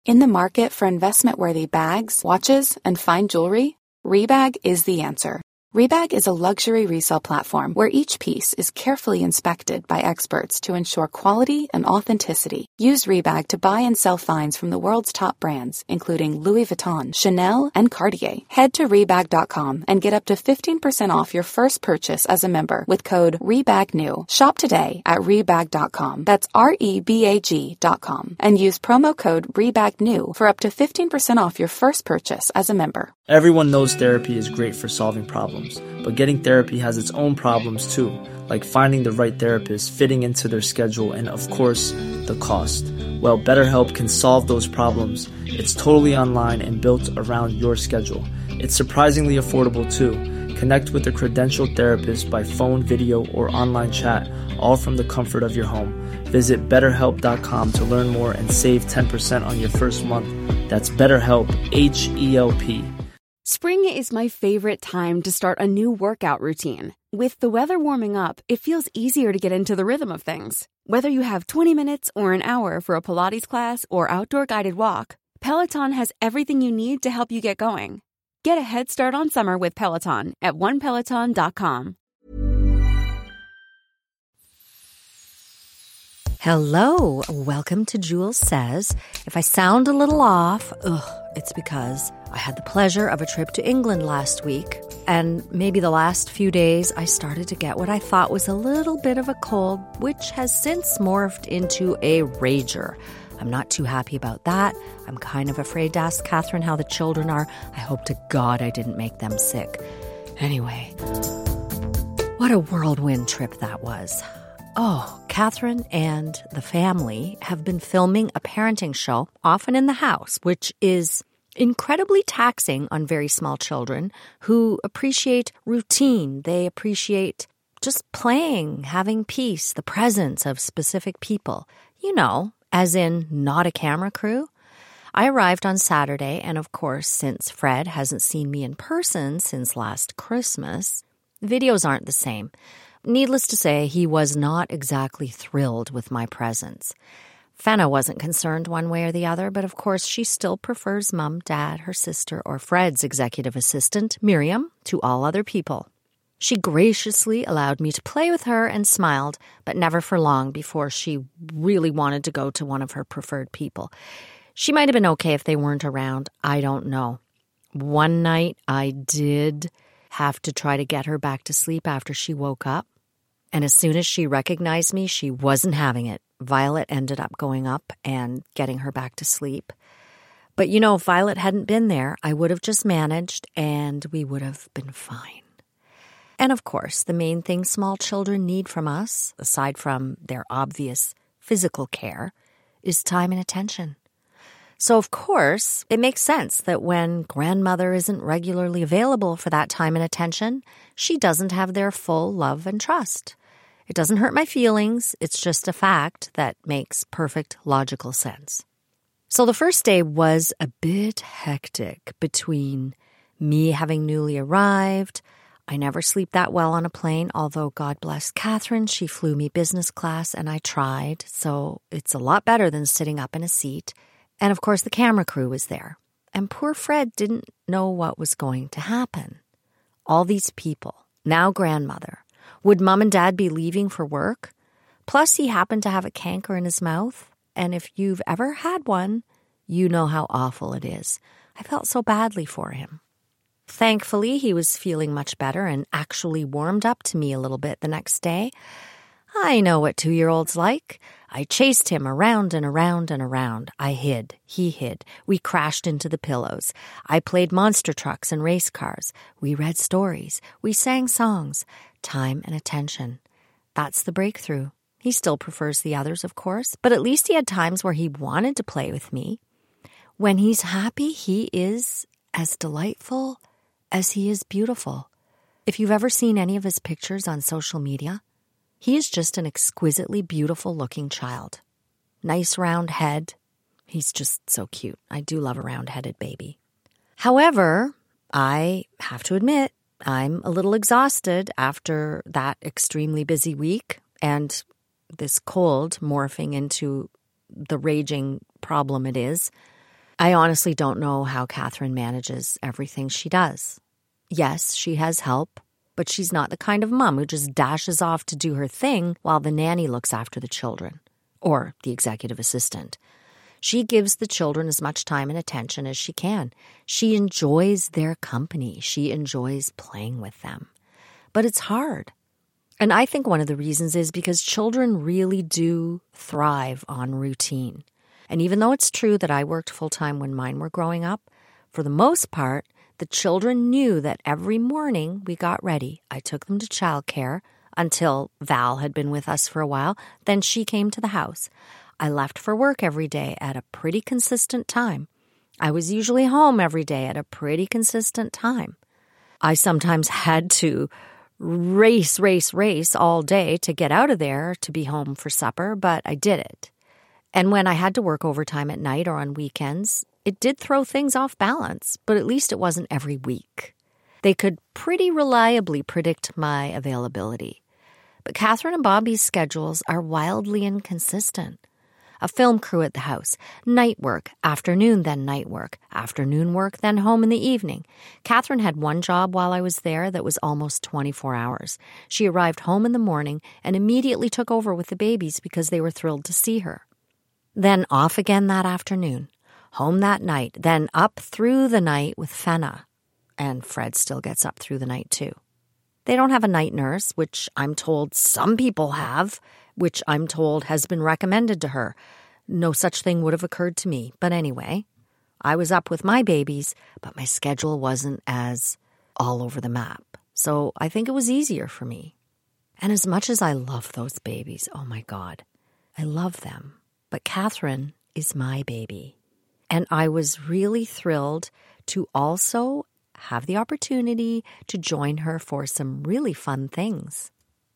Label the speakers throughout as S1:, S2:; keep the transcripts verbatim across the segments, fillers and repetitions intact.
S1: In the market for investment-worthy bags, watches, and fine jewelry, Rebag is the answer. Rebag is a luxury resale platform where each piece is carefully inspected by experts to ensure quality and authenticity. Use Rebag to buy and sell finds from the world's top brands, including Louis Vuitton, Chanel, and Cartier. Head to Rebag dot com and get up to fifteen percent off your first purchase as a member with code REBAGNEW. Shop today at Rebag dot com. That's R E B A G dot com. And use promo code REBAGNEW for up to fifteen percent off your first purchase as a member.
S2: Everyone knows therapy is great for solving problems, but getting therapy has its own problems too, like finding the right therapist, fitting into their schedule, and of course, the cost. Well, BetterHelp can solve those problems. It's totally online and built around your schedule. It's surprisingly affordable too. Connect with a credentialed therapist by phone, video, or online chat, all from the comfort of your home. Visit better help dot com to learn more and save ten percent on your first month. That's BetterHelp, H E L P.
S3: Spring is my favorite time to start a new workout routine. With the weather warming up, it feels easier to get into the rhythm of things. Whether you have twenty minutes or an hour for a Pilates class or outdoor guided walk, Peloton has everything you need to help you get going. Get a head start on summer with Peloton at one peloton dot com.
S4: Hello, welcome to Jules Says. If I sound a little off, ugh, it's because I had the pleasure of a trip to England last week, and maybe the last few days I started to get what I thought was a little bit of a cold, which has since morphed into a rager. I'm not too happy about that. I'm kind of afraid to ask Catherine how the children are. I hope to God I didn't make them sick. Anyway, what a whirlwind trip that was. Oh, Catherine and the family have been filming a parenting show, often in the house, which is incredibly taxing on very small children who appreciate routine. They appreciate just playing, having peace, the presence of specific people. You know, as in not a camera crew. I arrived on Saturday, and of course, since Fred hasn't seen me in person since last Christmas, videos aren't the same. Needless to say, he was not exactly thrilled with my presence. Fenna wasn't concerned one way or the other, but of course she still prefers Mum, Dad, her sister, or Fred's executive assistant, Miriam, to all other people. She graciously allowed me to play with her and smiled, but never for long before she really wanted to go to one of her preferred people. She might have been okay if they weren't around. I don't know. One night I did have to try to get her back to sleep after she woke up. And as soon as she recognized me, she wasn't having it. Violet ended up going up and getting her back to sleep. But you know, if Violet hadn't been there, I would have just managed and we would have been fine. And of course, the main thing small children need from us, aside from their obvious physical care, is time and attention. So, of course, it makes sense that when grandmother isn't regularly available for that time and attention, she doesn't have their full love and trust. It doesn't hurt my feelings. It's just a fact that makes perfect logical sense. So the first day was a bit hectic between me having newly arrived. I never sleep that well on a plane, although God bless Catherine, she flew me business class and I tried. So it's a lot better than sitting up in a seat. And of course, the camera crew was there. And poor Fred didn't know what was going to happen. All these people, now grandmother. Would Mum and Dad be leaving for work? Plus, he happened to have a canker in his mouth. And if you've ever had one, you know how awful it is. I felt so badly for him. Thankfully, he was feeling much better and actually warmed up to me a little bit the next day. I know what two-year-olds like. I chased him around and around and around. I hid. He hid. We crashed into the pillows. I played monster trucks and race cars. We read stories. We sang songs. Time and attention. That's the breakthrough. He still prefers the others, of course, but at least he had times where he wanted to play with me. When he's happy, he is as delightful as he is beautiful. If you've ever seen any of his pictures on social media, he is just an exquisitely beautiful-looking child. Nice round head. He's just so cute. I do love a round-headed baby. However, I have to admit, I'm a little exhausted after that extremely busy week and this cold morphing into the raging problem it is. I honestly don't know how Catherine manages everything she does. Yes, she has help, but she's not the kind of mom who just dashes off to do her thing while the nanny looks after the children, or the executive assistant. She gives the children as much time and attention as she can. She enjoys their company. She enjoys playing with them. But it's hard. And I think one of the reasons is because children really do thrive on routine. And even though it's true that I worked full-time when mine were growing up, for the most part, the children knew that every morning we got ready. I took them to childcare until Val had been with us for a while. Then she came to the house. I left for work every day at a pretty consistent time. I was usually home every day at a pretty consistent time. I sometimes had to race, race, race all day to get out of there to be home for supper, but I did it. And when I had to work overtime at night or on weekends, it did throw things off balance, but at least it wasn't every week. They could pretty reliably predict my availability. But Catherine and Bobby's schedules are wildly inconsistent. A film crew at the house, night work, afternoon, then night work, afternoon work, then home in the evening. Catherine had one job while I was there that was almost twenty-four hours. She arrived home in the morning and immediately took over with the babies because they were thrilled to see her. Then off again that afternoon, home that night, then up through the night with Fenna. And Fred still gets up through the night too. They don't have a night nurse, which I'm told some people have, which I'm told has been recommended to her. No such thing would have occurred to me. But anyway, I was up with my babies, but my schedule wasn't as all over the map. So I think it was easier for me. And as much as I love those babies, oh my God, I love them. But Catherine is my baby. And I was really thrilled to also have the opportunity to join her for some really fun things.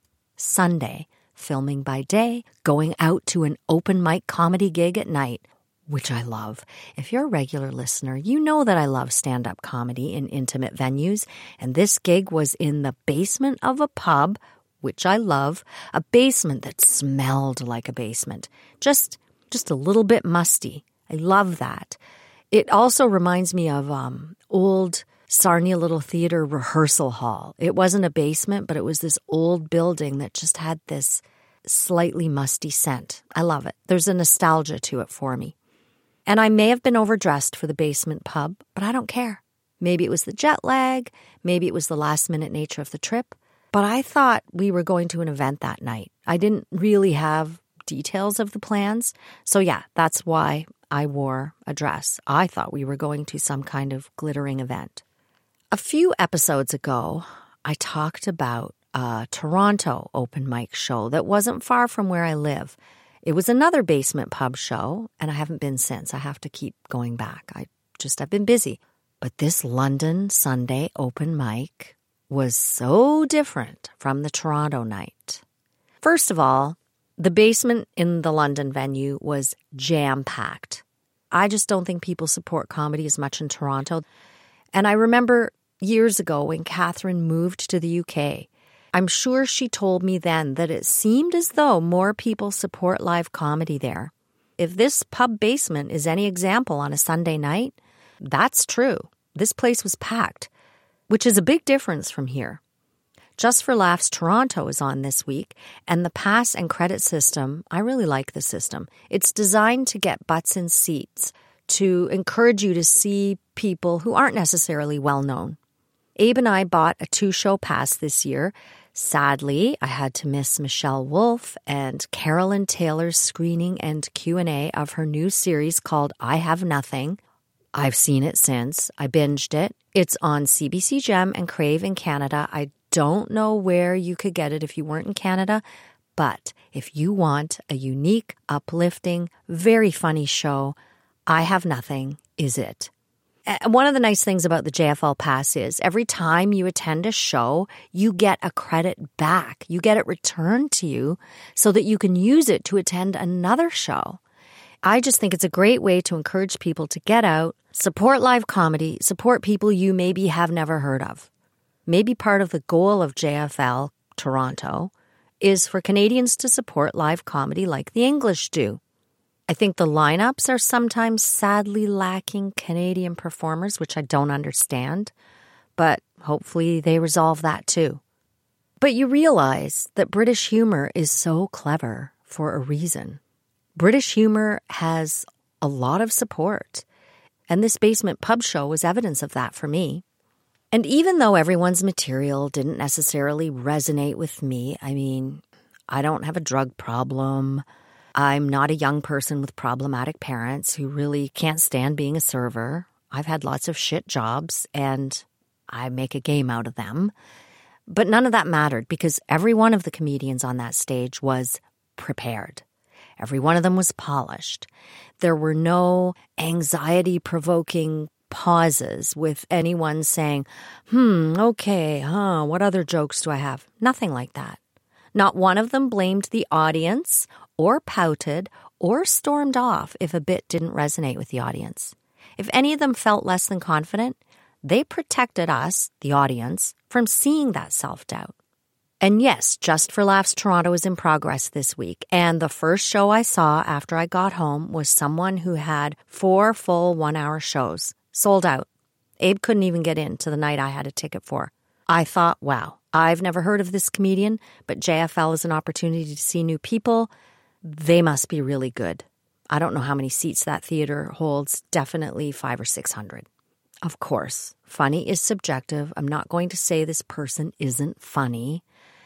S4: Sunday, filming by day, going out to an open mic comedy gig at night, which I love. If you're a regular listener, you know that I love stand-up comedy in intimate venues, and this gig was in the basement of a pub, which I love, a basement that smelled like a basement. Just, just a little bit musty. I love that. It also reminds me of um, old Sarnia Little Theater rehearsal hall. It wasn't a basement, but it was this old building that just had this slightly musty scent. I love it. There's a nostalgia to it for me. And I may have been overdressed for the basement pub, but I don't care. Maybe it was the jet lag. Maybe it was the last-minute nature of the trip. But I thought we were going to an event that night. I didn't really have details of the plans. So yeah, that's why I wore a dress. I thought we were going to some kind of glittering event. A few episodes ago, I talked about a Toronto open mic show that wasn't far from where I live. It was another basement pub show, and I haven't been since. I have to keep going back. I just have been busy. But this London Sunday open mic was so different from the Toronto night. First of all, the basement in the London venue was jam-packed. I just don't think people support comedy as much in Toronto. And I remember years ago when Catherine moved to the U K, I'm sure she told me then that it seemed as though more people support live comedy there. If this pub basement is any example on a Sunday night, that's true. This place was packed, which is a big difference from here. Just for Laughs Toronto is on this week, and the pass and credit system, I really like the system. It's designed to get butts in seats, to encourage you to see people who aren't necessarily well-known. Abe and I bought a two-show pass this year. Sadly, I had to miss Michelle Wolf and Carolyn Taylor's screening and Q and A of her new series called I Have Nothing. I've seen it since. I binged it. It's on C B C Gem and Crave in Canada. I don't know where you could get it if you weren't in Canada, but if you want a unique, uplifting, very funny show, I Have Nothing is it. One of the nice things about the J F L Pass is every time you attend a show, you get a credit back. You get it returned to you so that you can use it to attend another show. I just think it's a great way to encourage people to get out, support live comedy, support people you maybe have never heard of. Maybe part of the goal of J F L Toronto is for Canadians to support live comedy like the English do. I think the lineups are sometimes sadly lacking Canadian performers, which I don't understand, but hopefully they resolve that too. But you realize that British humor is so clever for a reason. British humor has a lot of support, and this Basement Pub show was evidence of that for me. And even though everyone's material didn't necessarily resonate with me, I mean, I don't have a drug problem. I'm not a young person with problematic parents who really can't stand being a server. I've had lots of shit jobs, and I make a game out of them. But none of that mattered because every one of the comedians on that stage was prepared. Every one of them was polished. There were no anxiety-provoking pauses with anyone saying, hmm, okay, huh, what other jokes do I have? Nothing like that. Not one of them blamed the audience or pouted or stormed off if a bit didn't resonate with the audience. If any of them felt less than confident, they protected us, the audience, from seeing that self-doubt. And yes, Just for Laughs Toronto is in progress this week, and the first show I saw after I got home was someone who had four full one-hour shows, sold out. Abe couldn't even get in to the night I had a ticket for. I thought, wow, I've never heard of this comedian, but J F L is an opportunity to see new people. They must be really good. I don't know how many seats that theater holds, definitely five or six hundred. Of course, funny is subjective. I'm not going to say this person isn't funny.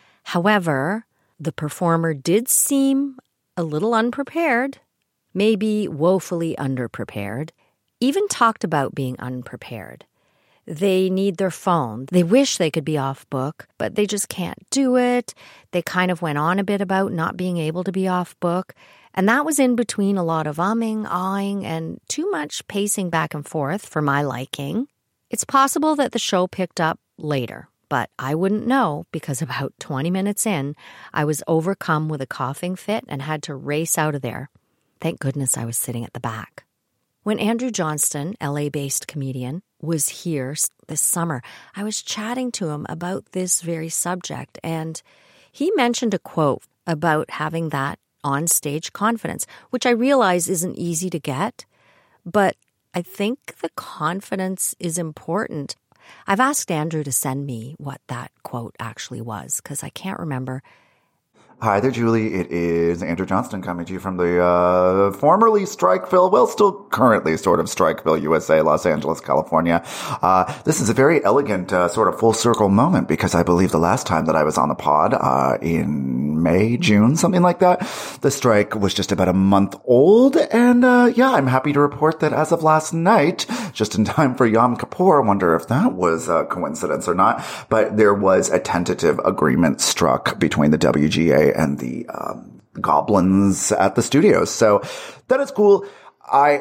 S4: However, the performer did seem a little unprepared, maybe woefully underprepared, even talked about being unprepared. They need their phone. They wish they could be off book, but they just can't do it. They kind of went on a bit about not being able to be off book. And that was in between a lot of umming, awing, and too much pacing back and forth for my liking. It's possible that the show picked up later, but I wouldn't know because about twenty minutes in, I was overcome with a coughing fit and had to race out of there. Thank goodness I was sitting at the back. When Andrew Johnston, L A-based comedian, was here this summer, I was chatting to him about this very subject, and he mentioned a quote about having that on-stage confidence, which I realize isn't easy to get, but I think the confidence is important. I've asked Andrew to send me what that quote actually was, because I can't remember.
S5: Hi there, Julie. It is Andrew Johnston coming to you from the uh, formerly Strikeville, well, still currently sort of Strikeville, U S A, Los Angeles, California. Uh, this is a very elegant uh, sort of full circle moment because I believe the last time that I was on the pod uh, in May, June, something like that, the strike was just about a month old. And uh, yeah, I'm happy to report that as of last night, just in time for Yom Kippur, I wonder if that was a coincidence or not, but there was a tentative agreement struck between the W G A and the um, goblins at the studios. So that is cool. I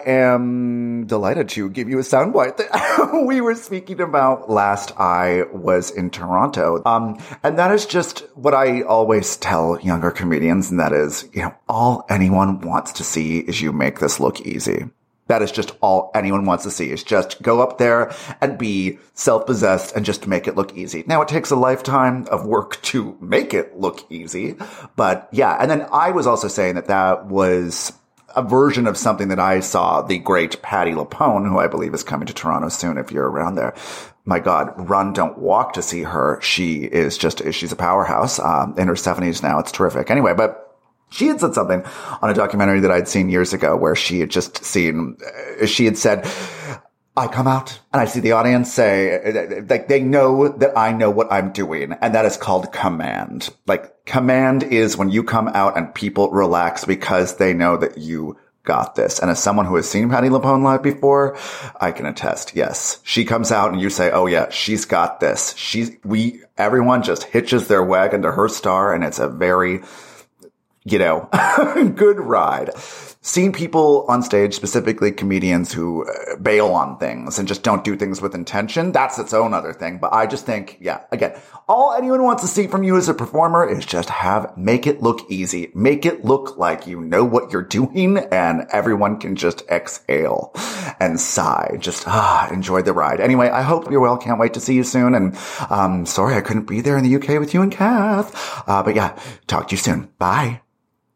S5: am delighted to give you a soundbite that we were speaking about last I was in Toronto. Um, and that is just what I always tell younger comedians, and that is, you know, all anyone wants to see is you make this look easy. That is just all anyone wants to see, is just go up there and be self-possessed and just make it look easy. Now, it takes a lifetime of work to make it look easy. But yeah, and then I was also saying that that was a version of something that I saw the great Patti LuPone, who I believe is coming to Toronto soon if you're around there. My God, run, don't walk to see her. She is just, she's a powerhouse, um, in her seventies now. It's terrific. Anyway, but she had said something on a documentary that I'd seen years ago where she had just seen, she had said, I come out and I see the audience say, like, they know that I know what I'm doing. And that is called command. Like, command is when you come out and people relax because they know that you got this. And as someone who has seen Patti LuPone live before, I can attest, yes. She comes out and you say, oh yeah, she's got this. She's, we, everyone just hitches their wagon to her star, and it's a very, you know, good ride. Seeing people on stage, specifically comedians who uh, bail on things and just don't do things with intention, that's its own other thing. But I just think, yeah, again, all anyone wants to see from you as a performer is just have, make it look easy. Make it look like you know what you're doing and everyone can just exhale and sigh. Just, ah, enjoy the ride. Anyway, I hope you're well. Can't wait to see you soon. And, um, sorry I couldn't be there in the U K with you and Kath. Uh, but yeah, talk to you soon. Bye.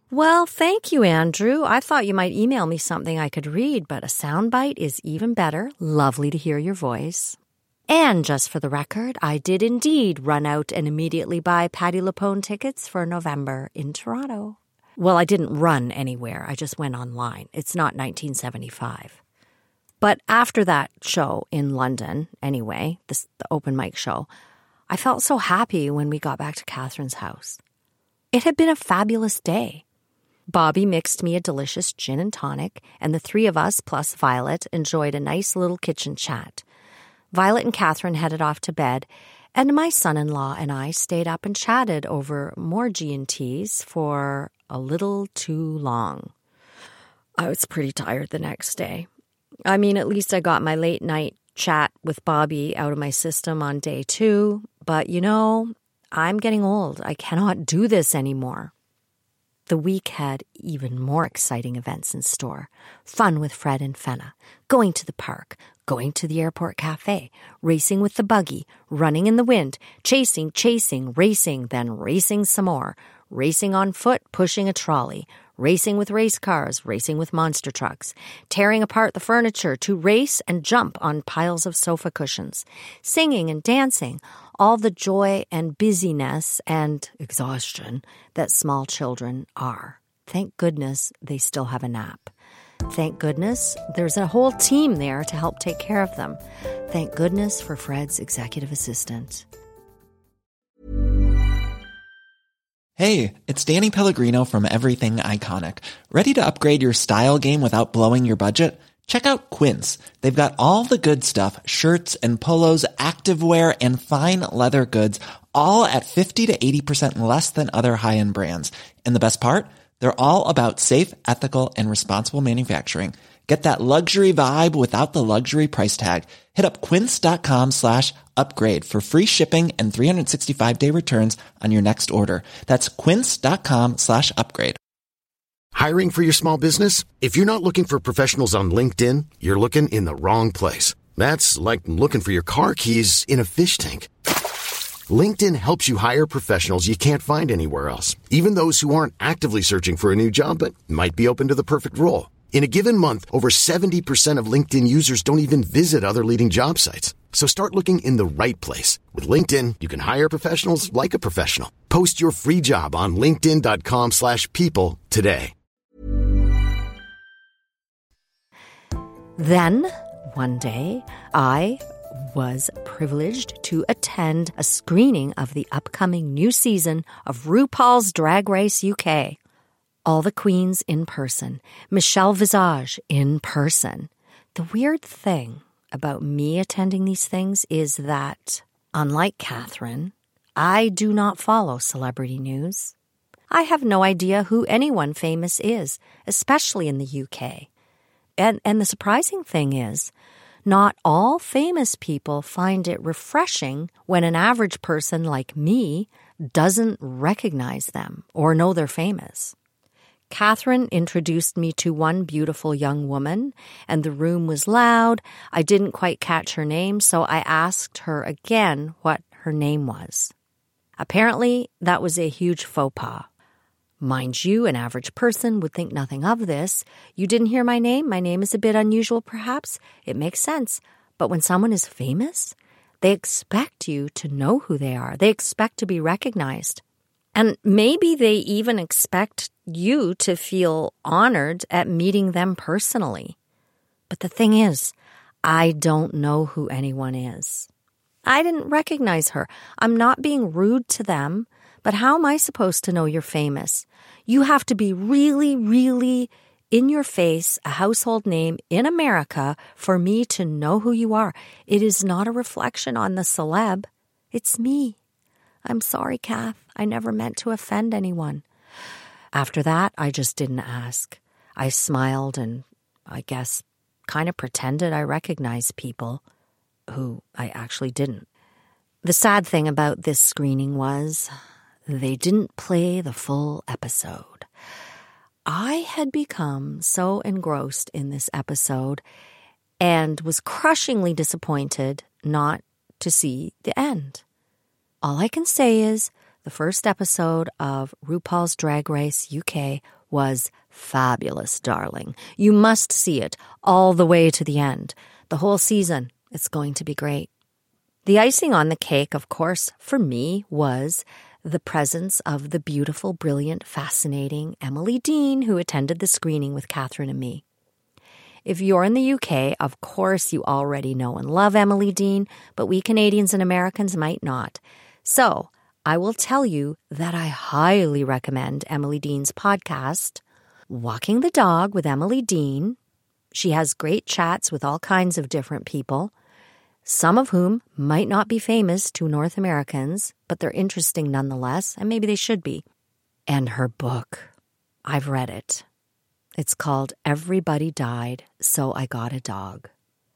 S4: Well, thank you, Andrew. I thought you might email me something I could read, but a soundbite is even better. Lovely to hear your voice. And just for the record, I did indeed run out and immediately buy Patti LuPone tickets for November in Toronto. Well, I didn't run anywhere. I just went online. It's not nineteen seventy-five. But after that show in London, anyway, this, the open mic show, I felt so happy when we got back to Catherine's house. It had been a fabulous day. Bobby mixed me a delicious gin and tonic, and the three of us, plus Violet, enjoyed a nice little kitchen chat. Violet and Catherine headed off to bed, and my son-in-law and I stayed up and chatted over more G and T's for a little too long. I was pretty tired the next day. I mean, at least I got my late-night chat with Bobby out of my system on day two, but you know, I'm getting old. I cannot do this anymore. The week had even more exciting events in store. Fun with Fred and Fenna, going to the park, going to the airport cafe, racing with the buggy, running in the wind, chasing, chasing, racing, then racing some more, racing on foot, pushing a trolley, racing with race cars, racing with monster trucks, tearing apart the furniture to race and jump on piles of sofa cushions, singing and dancing, all the joy and busyness and exhaustion that small children are. Thank goodness they still have a nap. Thank goodness there's a whole team there to help take care of them. Thank goodness for Fred's executive assistant.
S6: Hey, it's Danny Pellegrino from Everything Iconic. Ready to upgrade your style game without blowing your budget? Check out Quince. They've got all the good stuff, shirts and polos, activewear, and fine leather goods, all at fifty to eighty percent less than other high-end brands. And the best part? They're all about safe, ethical, and responsible manufacturing. Get that luxury vibe without the luxury price tag. Hit up quince.com slash upgrade for free shipping and three sixty-five day returns on your next order. That's quince.com slash upgrade.
S7: Hiring for your small business? If you're not looking for professionals on LinkedIn, you're looking in the wrong place. That's like looking for your car keys in a fish tank. LinkedIn helps you hire professionals you can't find anywhere else, even those who aren't actively searching for a new job but might be open to the perfect role. In a given month, over seventy percent of LinkedIn users don't even visit other leading job sites. So start looking in the right place. With LinkedIn, you can hire professionals like a professional. Post your free job on linkedin.com slash people today.
S4: Then, one day, I was privileged to attend a screening of the upcoming new season of RuPaul's Drag Race U K. All the queens in person, Michelle Visage in person. The weird thing about me attending these things is that, unlike Catherine, I do not follow celebrity news. I have no idea who anyone famous is, especially in the U K. And, and the surprising thing is, not all famous people find it refreshing when an average person like me doesn't recognize them or know they're famous. Catherine introduced me to one beautiful young woman, and the room was loud. I didn't quite catch her name, so I asked her again what her name was. Apparently, that was a huge faux pas. Mind you, an average person would think nothing of this. You didn't hear my name? My name is a bit unusual, perhaps. It makes sense. But when someone is famous, they expect you to know who they are. They expect to be recognized. And maybe they even expect you to feel honored at meeting them personally. But the thing is, I don't know who anyone is. I didn't recognize her. I'm not being rude to them, but how am I supposed to know you're famous? You have to be really, really in your face, a household name in America for me to know who you are. It is not a reflection on the celeb. It's me. I'm sorry, Kath. I never meant to offend anyone. After that, I just didn't ask. I smiled and, I guess, kind of pretended I recognized people who I actually didn't. The sad thing about this screening was they didn't play the full episode. I had become so engrossed in this episode and was crushingly disappointed not to see the end. All I can say is the first episode of RuPaul's Drag Race U K was fabulous, darling. You must see it all the way to the end. The whole season. It's going to be great. The icing on the cake, of course, for me was the presence of the beautiful, brilliant, fascinating Emily Dean, who attended the screening with Catherine and me. If you're in the U K, of course you already know and love Emily Dean, but we Canadians and Americans might not. So I will tell you that I highly recommend Emily Dean's podcast, Walking the Dog with Emily Dean. She has great chats with all kinds of different people, some of whom might not be famous to North Americans, but they're interesting nonetheless, and maybe they should be. And her book, I've read it. It's called Everybody Died, So I Got a Dog.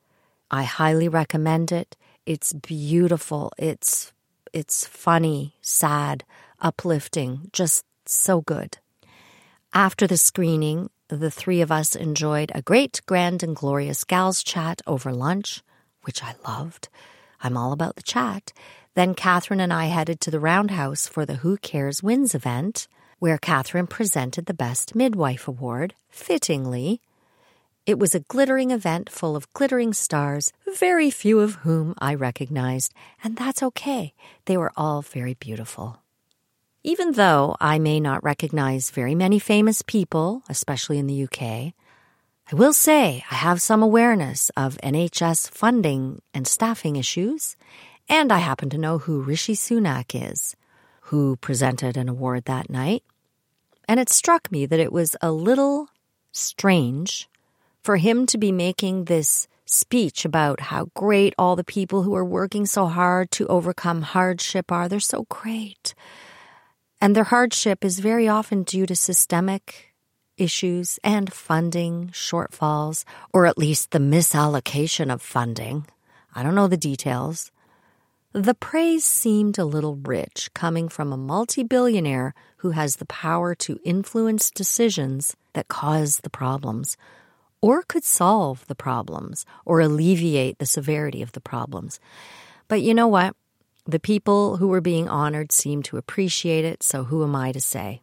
S4: I highly recommend it. It's beautiful. It's it's funny, sad, uplifting, just so good. After the screening, the three of us enjoyed a great, grand, and glorious gals chat over lunch, which I loved. I'm all about the chat. Then Catherine and I headed to the Roundhouse for the Who Cares Wins event, where Catherine presented the Best Midwife Award, fittingly. It was a glittering event full of glittering stars, very few of whom I recognized, and that's okay. They were all very beautiful. Even though I may not recognize very many famous people, especially in the U K, I will say I have some awareness of N H S funding and staffing issues, and I happen to know who Rishi Sunak is, who presented an award that night. And it struck me that it was a little strange for him to be making this speech about how great all the people who are working so hard to overcome hardship are. They're so great. And their hardship is very often due to systemic issues and funding shortfalls, or at least the misallocation of funding. I don't know the details. The praise seemed a little rich, coming from a multi-billionaire who has the power to influence decisions that cause the problems, or could solve the problems, or alleviate the severity of the problems. But you know what? The people who were being honored seemed to appreciate it, so who am I to say?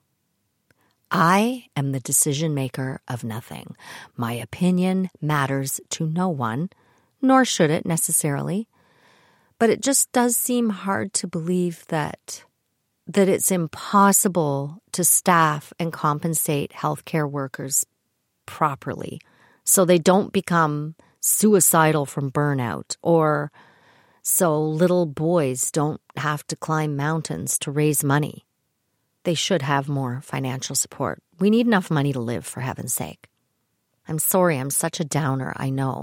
S4: I am the decision maker of nothing. My opinion matters to no one, nor should it necessarily. But it just does seem hard to believe that that it's impossible to staff and compensate healthcare workers properly so they don't become suicidal from burnout, or so little boys don't have to climb mountains to raise money. They should have more financial support. We need enough money to live, for heaven's sake. I'm sorry, I'm such a downer, I know.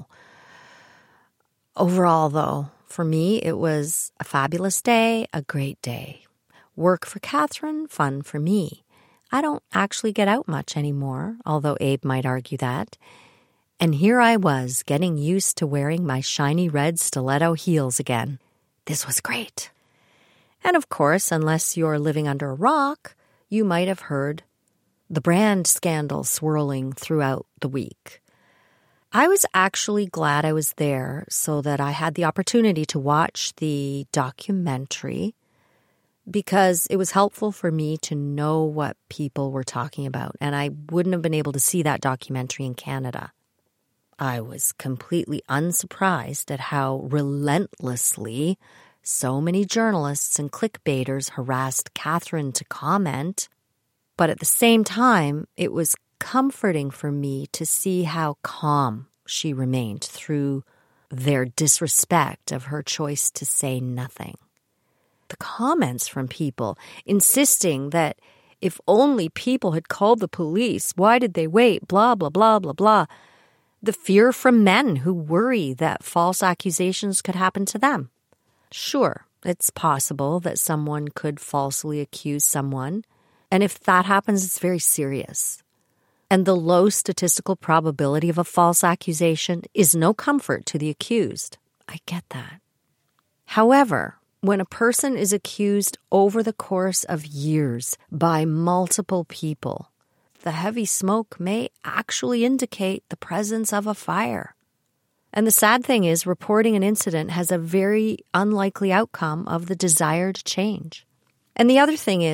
S4: Overall, though, for me, it was a fabulous day, a great day. Work for Catherine, fun for me. I don't actually get out much anymore, although Abe might argue that. And here I was, getting used to wearing my shiny red stiletto heels again. This was great. And of course, unless you're living under a rock, you might have heard the brand scandal swirling throughout the week. I was actually glad I was there so that I had the opportunity to watch the documentary, because it was helpful for me to know what people were talking about, and I wouldn't have been able to see that documentary in Canada. I was completely unsurprised at how relentlessly so many journalists and clickbaiters harassed Catherine to comment, but at the same time, it was comforting for me to see how calm she remained through their disrespect of her choice to say nothing. The comments from people insisting that if only people had called the police, why did they wait, blah, blah, blah, blah, blah. The fear from men who worry that false accusations could happen to them. Sure, it's possible that someone could falsely accuse someone, and if that happens, it's very serious. And the low statistical probability of a false accusation is no comfort to the accused. I get that. However, when a person is accused over the course of years by multiple people, the heavy smoke may actually indicate the presence of a fire. And the sad thing is, reporting an incident has a very unlikely outcome of the desired change. And the other thing is,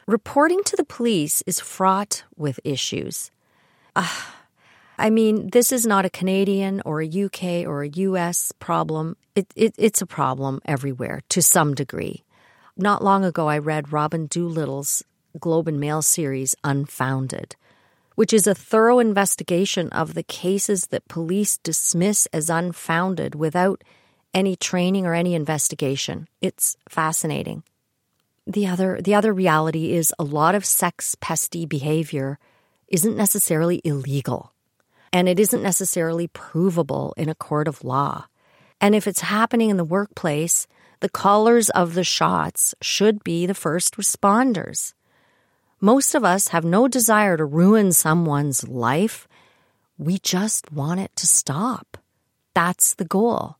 S4: Reporting to the police is fraught with issues. Uh, I mean, this is not a Canadian or a U K or a U S problem. It, it, it's a problem everywhere to some degree. Not long ago, I read Robin Doolittle's Globe and Mail series, Unfounded, which is a thorough investigation of the cases that police dismiss as unfounded without any training or any investigation. It's fascinating. The other, the other reality is a lot of sex-pesty behavior isn't necessarily illegal, and it isn't necessarily provable in a court of law. And if it's happening in the workplace, the callers of the shots should be the first responders. Most of us have no desire to ruin someone's life. We just want it to stop. That's the goal.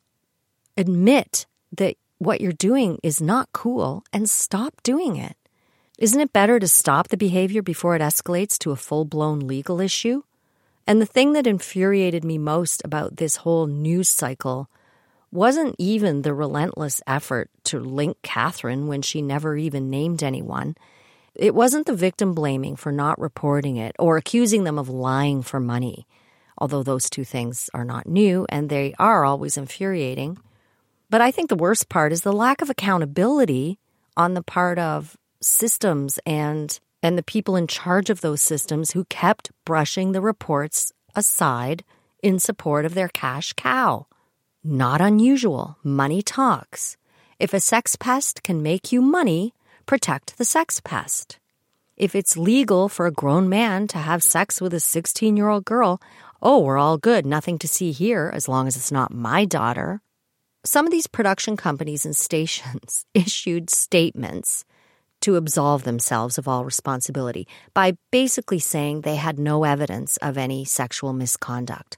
S4: Admit that what you're doing is not cool and stop doing it. Isn't it better to stop the behavior before it escalates to a full-blown legal issue? And the thing that infuriated me most about this whole news cycle wasn't even the relentless effort to link Catherine when she never even named anyone. It wasn't the victim blaming for not reporting it or accusing them of lying for money, although those two things are not new and they are always infuriating. But I think the worst part is the lack of accountability on the part of systems and and the people in charge of those systems who kept brushing the reports aside in support of their cash cow. Not unusual. Money talks. If a sex pest can make you money, protect the sex pest. If it's legal for a grown man to have sex with a sixteen-year-old girl, oh, we're all good. Nothing to see here as long as it's not my daughter. Some of these production companies and stations issued statements to absolve themselves of all responsibility by basically saying they had no evidence of any sexual misconduct.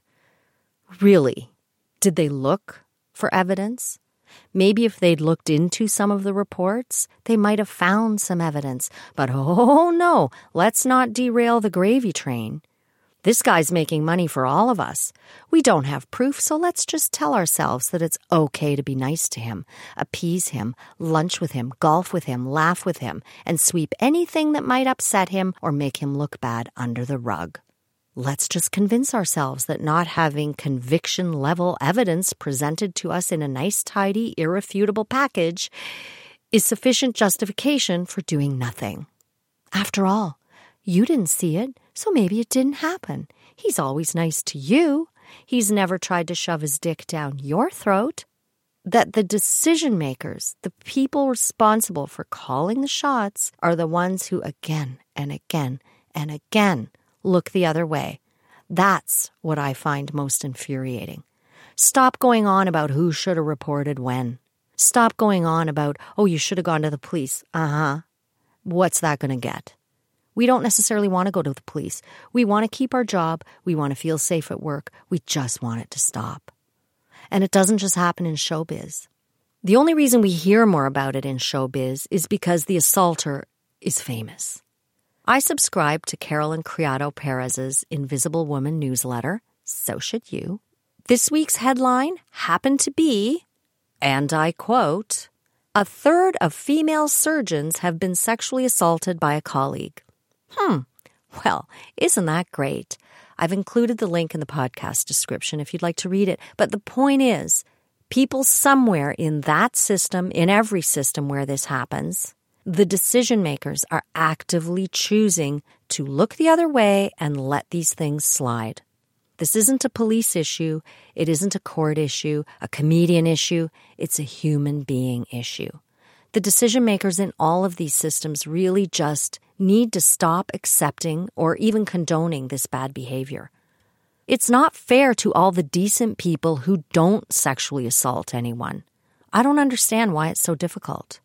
S4: Really? Did they look for evidence? Maybe if they'd looked into some of the reports, they might have found some evidence. But oh no, let's not derail the gravy train. This guy's making money for all of us. We don't have proof, so let's just tell ourselves that it's okay to be nice to him, appease him, lunch with him, golf with him, laugh with him, and sweep anything that might upset him or make him look bad under the rug. Let's just convince ourselves that not having conviction-level evidence presented to us in a nice, tidy, irrefutable package is sufficient justification for doing nothing. After all, you didn't see it, so maybe it didn't happen. He's always nice to you. He's never tried to shove his dick down your throat. That the decision makers, the people responsible for calling the shots, are the ones who again and again and again look the other way. That's what I find most infuriating. Stop going on about who should have reported when. Stop going on about, oh, you should have gone to the police. Uh-huh. What's that going to get? We don't necessarily want to go to the police. We want to keep our job. We want to feel safe at work. We just want it to stop. And it doesn't just happen in showbiz. The only reason we hear more about it in showbiz is because the assaulter is famous. I subscribe to Carolyn Criado Perez's Invisible Woman newsletter. So should you. This week's headline happened to be, and I quote, "A third of female surgeons have been sexually assaulted by a colleague." Hmm. Well, isn't that great? I've included the link in the podcast description if you'd like to read it. But the point is, people somewhere in that system, in every system where this happens, the decision makers are actively choosing to look the other way and let these things slide. This isn't a police issue. It isn't a court issue, a comedian issue. It's a human being issue. The decision makers in all of these systems really just need to stop accepting or even condoning this bad behavior. It's not fair to all the decent people who don't sexually assault anyone. I don't understand why it's so difficult.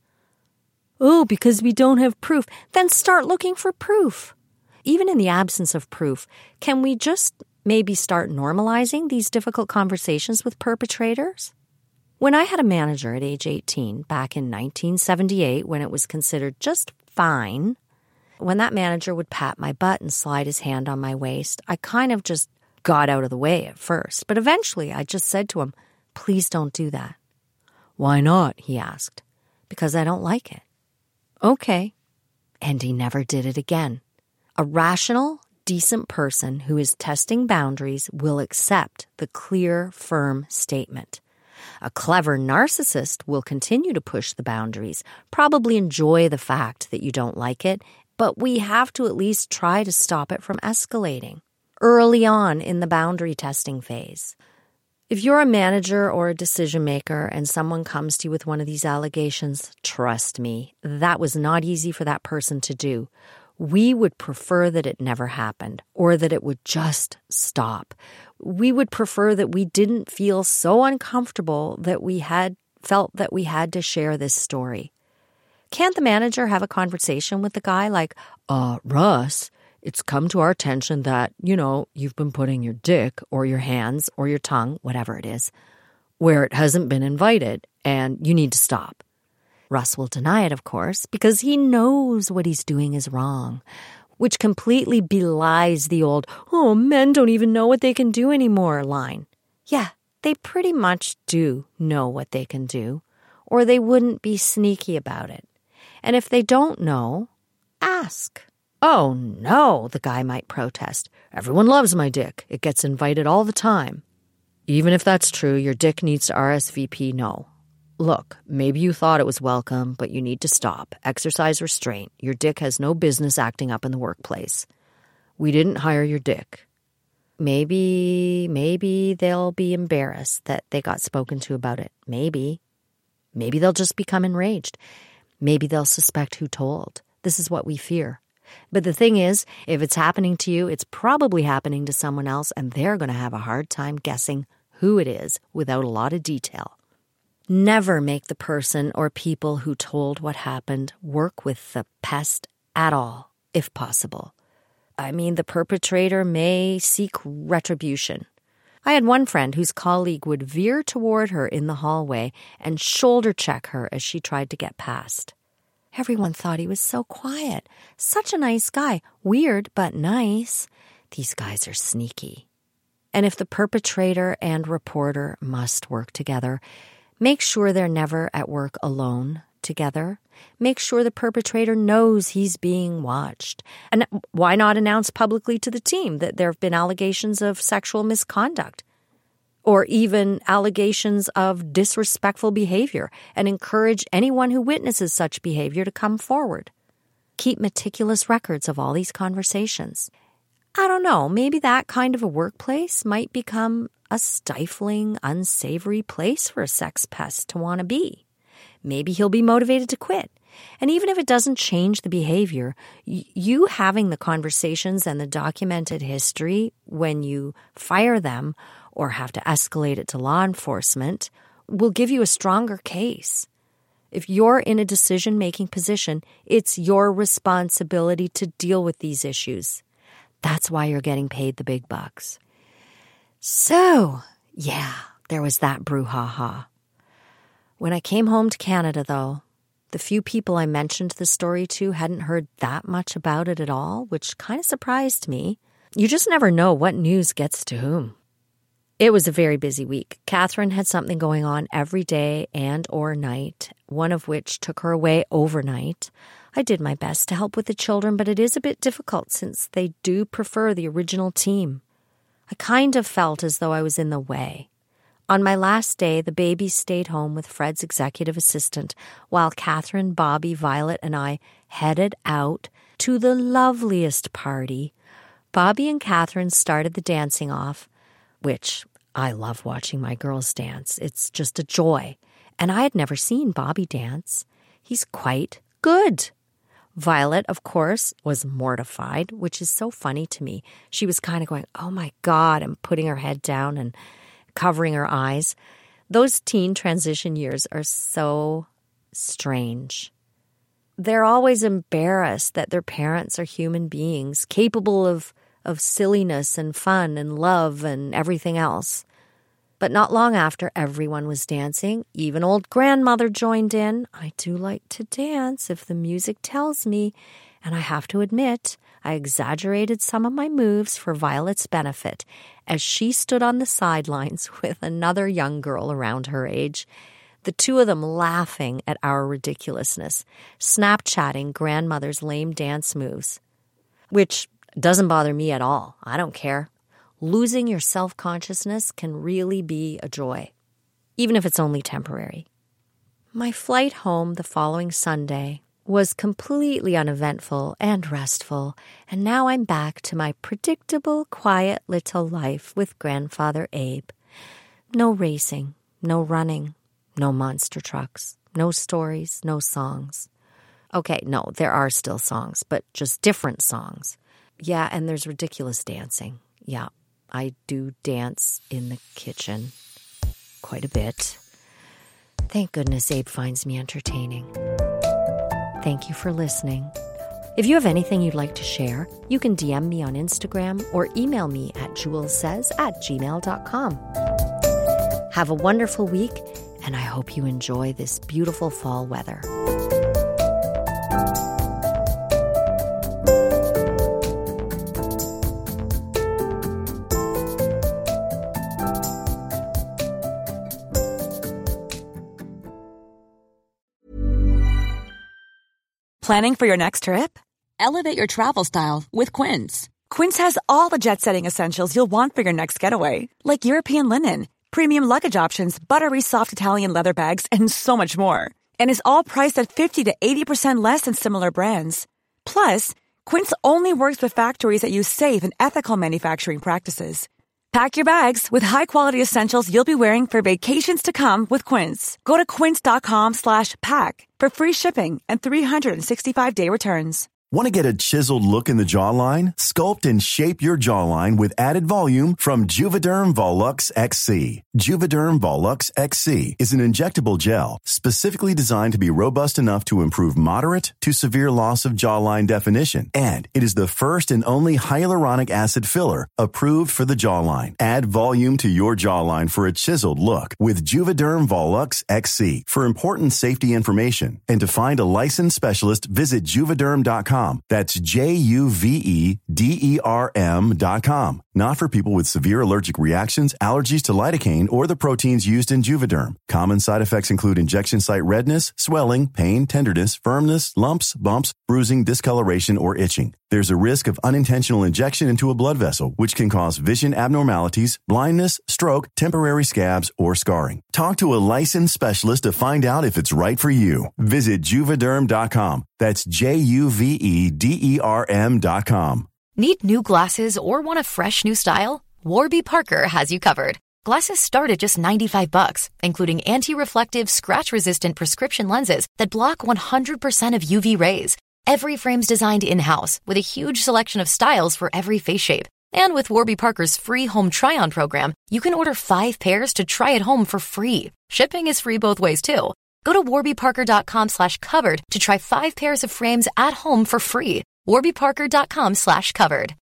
S4: Oh, because we don't have proof. Then start looking for proof. Even in the absence of proof, can we just maybe start normalizing these difficult conversations with perpetrators? When I had a manager at age eighteen, back in nineteen seventy-eight, when it was considered just fine, when that manager would pat my butt and slide his hand on my waist, I kind of just got out of the way at first. But eventually I just said to him, "Please don't do that." "Why not?" he asked. "Because I don't like it." "Okay." And he never did it again. A rational, decent person who is testing boundaries will accept the clear, firm statement. A clever narcissist will continue to push the boundaries, probably enjoy the fact that you don't like it, but we have to at least try to stop it from escalating early on in the boundary testing phase. If you're a manager or a decision maker and someone comes to you with one of these allegations, trust me, that was not easy for that person to do. We would prefer that it never happened or that it would just stop. We would prefer that we didn't feel so uncomfortable that we had felt that we had to share this story. Can't the manager have a conversation with the guy like, uh, Russ, it's come to our attention that, you know, you've been putting your dick or your hands or your tongue, whatever it is, where it hasn't been invited and you need to stop. Russ will deny it, of course, because he knows what he's doing is wrong, which completely belies the old, oh, men don't even know what they can do anymore line. Yeah, they pretty much do know what they can do, or they wouldn't be sneaky about it. And if they don't know, ask. Oh, no, the guy might protest. Everyone loves my dick. It gets invited all the time. Even if that's true, your dick needs to R S V P no. Look, maybe you thought it was welcome, but you need to stop. Exercise restraint. Your dick has no business acting up in the workplace. We didn't hire your dick. Maybe, maybe they'll be embarrassed that they got spoken to about it. Maybe. Maybe they'll just become enraged. Maybe they'll suspect who told. This is what we fear. But the thing is, if it's happening to you, it's probably happening to someone else, and they're going to have a hard time guessing who it is without a lot of detail. Never make the person or people who told what happened work with the pest at all, if possible. I mean, the perpetrator may seek retribution. I had one friend whose colleague would veer toward her in the hallway and shoulder check her as she tried to get past. Everyone thought he was so quiet. Such a nice guy. Weird, but nice. These guys are sneaky. And if the perpetrator and reporter must work together, make sure they're never at work alone together. Make sure the perpetrator knows he's being watched. And why not announce publicly to the team that there have been allegations of sexual misconduct or even allegations of disrespectful behavior and encourage anyone who witnesses such behavior to come forward? Keep meticulous records of all these conversations. I don't know, maybe that kind of a workplace might become a stifling, unsavory place for a sex pest to want to be. Maybe he'll be motivated to quit. And even if it doesn't change the behavior, y- you having the conversations and the documented history when you fire them or have to escalate it to law enforcement will give you a stronger case. If you're in a decision-making position, it's your responsibility to deal with these issues. That's why you're getting paid the big bucks. So, yeah, there was that brouhaha. When I came home to Canada, though, the few people I mentioned the story to hadn't heard that much about it at all, which kind of surprised me. You just never know what news gets to whom. It was a very busy week. Catherine had something going on every day and or night, one of which took her away overnight. I did my best to help with the children, but it is a bit difficult since they do prefer the original team. I kind of felt as though I was in the way. On my last day, the babies stayed home with Fred's executive assistant, while Catherine, Bobby, Violet, and I headed out to the loveliest party. Bobby and Catherine started the dancing off, which I love watching my girls dance. It's just a joy. And I had never seen Bobby dance. He's quite good. Violet, of course, was mortified, which is so funny to me. She was kind of going, oh my God, and putting her head down and covering her eyes. Those teen transition years are so strange. They're always embarrassed that their parents are human beings, capable of, of silliness and fun and love and everything else. But not long after, everyone was dancing. Even old grandmother joined in. I do like to dance if the music tells me. And I have to admit, I exaggerated some of my moves for Violet's benefit as she stood on the sidelines with another young girl around her age. the two of them laughing at our ridiculousness, Snapchatting grandmother's lame dance moves, which doesn't bother me at all. I don't care. Losing your self-consciousness can really be a joy, even if it's only temporary. My flight home the following Sunday was completely uneventful and restful, and now I'm back to my predictable, quiet little life with Grandfather Abe. No racing, no running, no monster trucks, no stories, no songs. Okay, no, there are still songs, but just different songs. Yeah, and there's ridiculous dancing. Yeah, I do dance in the kitchen quite a bit. Thank goodness Abe finds me entertaining. Thank you for listening. If you have anything you'd like to share, you can D M me on Instagram or email me at julessays at gmail dot com. Have a wonderful week, and I hope you enjoy this beautiful fall weather.
S8: Planning for your next trip? Elevate your travel style with Quince. Quince has all the jet-setting essentials you'll want for your next getaway, like European linen, premium luggage options, buttery soft Italian leather bags, and so much more. And is all priced at fifty to eighty percent less than similar brands. Plus, Quince only works with factories that use safe and ethical manufacturing practices. Pack your bags with high-quality essentials you'll be wearing for vacations to come with Quince. Go to quince.com slash pack for free shipping and three sixty-five day returns.
S9: Want to get a chiseled look in the jawline? Sculpt and shape your jawline with added volume from Juvederm Volux X C. Juvederm Volux X C is an injectable gel specifically designed to be robust enough to improve moderate to severe loss of jawline definition. And it is the first and only hyaluronic acid filler approved for the jawline. Add volume to your jawline for a chiseled look with Juvederm Volux X C. For important safety information and to find a licensed specialist, visit juvederm dot com. That's J U V E D E R M dot com. Not for people with severe allergic reactions, allergies to lidocaine, or the proteins used in Juvederm. Common side effects include injection site redness, swelling, pain, tenderness, firmness, lumps, bumps, bruising, discoloration, or itching. There's a risk of unintentional injection into a blood vessel, which can cause vision abnormalities, blindness, stroke, temporary scabs, or scarring. Talk to a licensed specialist to find out if it's right for you. Visit juvederm dot com. That's J U V E D E R M dot com.
S10: Need new glasses or want a fresh new style? Warby Parker has you covered. Glasses start at just ninety-five bucks, including anti-reflective, scratch-resistant prescription lenses that block one hundred percent of U V rays. Every frame's designed in-house with a huge selection of styles for every face shape. And with Warby Parker's free home try-on program, you can order five pairs to try at home for free. Shipping is free both ways, too. Go to warbyparker.com slash covered to try five pairs of frames at home for free. warbyparker.com slash covered.